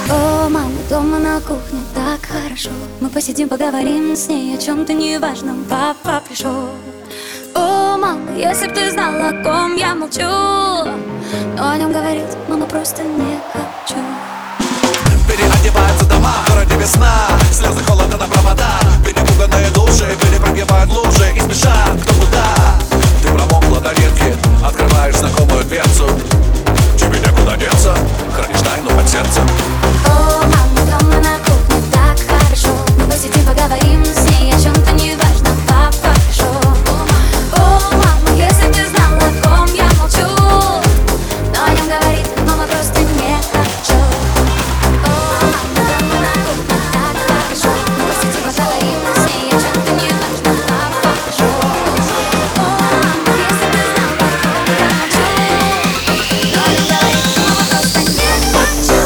О, мама, дома на кухне так хорошо. Мы посидим, поговорим с ней о чем-то неважном. Папа пришел. О, мама, если б ты знала, о ком я молчу, но о нем говорить, мама, просто не хочу. Переодеваются дома, в городе весна, слезы холода на провода. Перепуганные души перепрыгивают лужи и спешат кто куда. Ты промокла до нитки, открываешь знакомую дверцу. Тебе некуда деться, хранишь тайну под сердцем. О, мама, дома на кухне так хорошо. Мы посидим, поговорим с ней о чем-то неважном. Папа пришел. О, мама, если б ты знала, о ком я молчу, но о нем говорить, мама, просто не хочу. О, мама, дома на кухне так хорошо. Мы посидим, поговорим с ней о чем-то неважном. Папа пришел. О, мама, если б ты знала, о ком я молчу, но о нем говорить, мама, просто не хочу.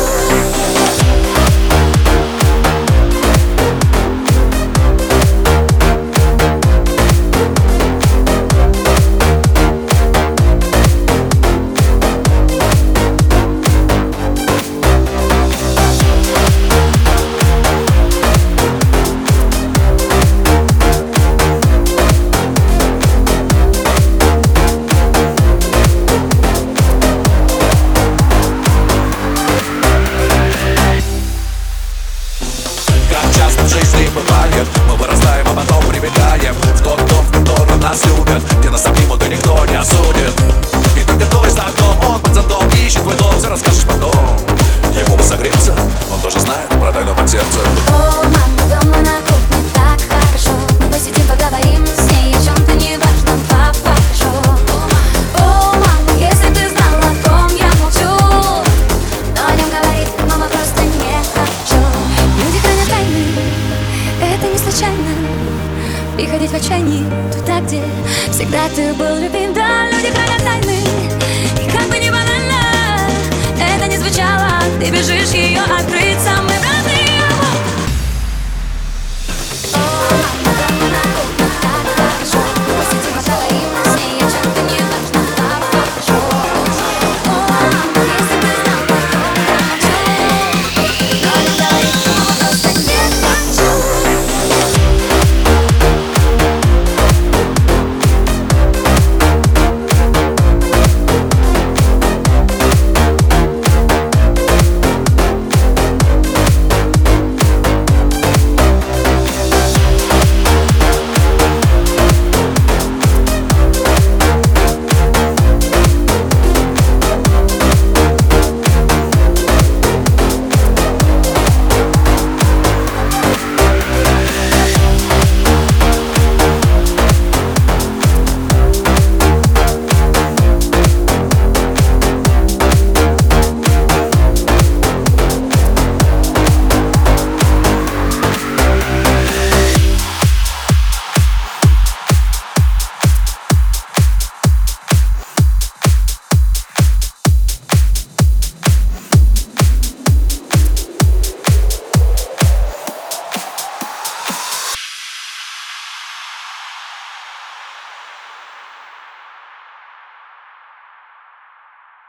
Как часто в жизни бывает, мы вырастаем, а потом прибегаем в тот дом, в котором нас любят, где нас обнимут и никто не осудит. И только твой знаком, он под зонтом ищет твой дом, все расскажешь потом. Ему бы согреться, он тоже знает про тайну под сердцем. О, мама, дома на кухне так хорошо. Мы посидим, поговорим с ней о чем-то неважном. Папа пришел. О, мама, если б ты знала, о ком я молчу, но о нем говорить, мама, просто не хочу. Люди хранят тайны, это не случайно. Приходить в отчаянии туда, где всегда ты был любим. Да, люди хранят тайны, и как бы ни банально это не звучало, ты бежишь ее открыть.